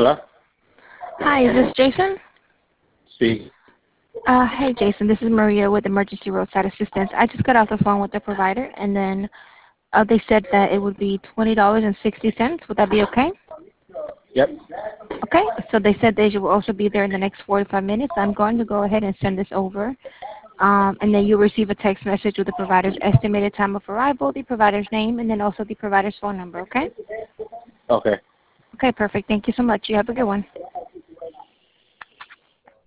Hello? Hi, is this Jason? Speak. Hey, Jason, this is Maria with Emergency Roadside Assistance. I just got off the phone with the provider, and then they said that it would be $20.60. Would that be okay? Yep. Okay, so they said they will also be there in the next 45 minutes. I'm going to go ahead and send this over, and then you'll receive a text message with the provider's estimated time of arrival, the provider's name, and then also the provider's phone number, okay? Okay. Okay, perfect. Thank you so much. You have a good one.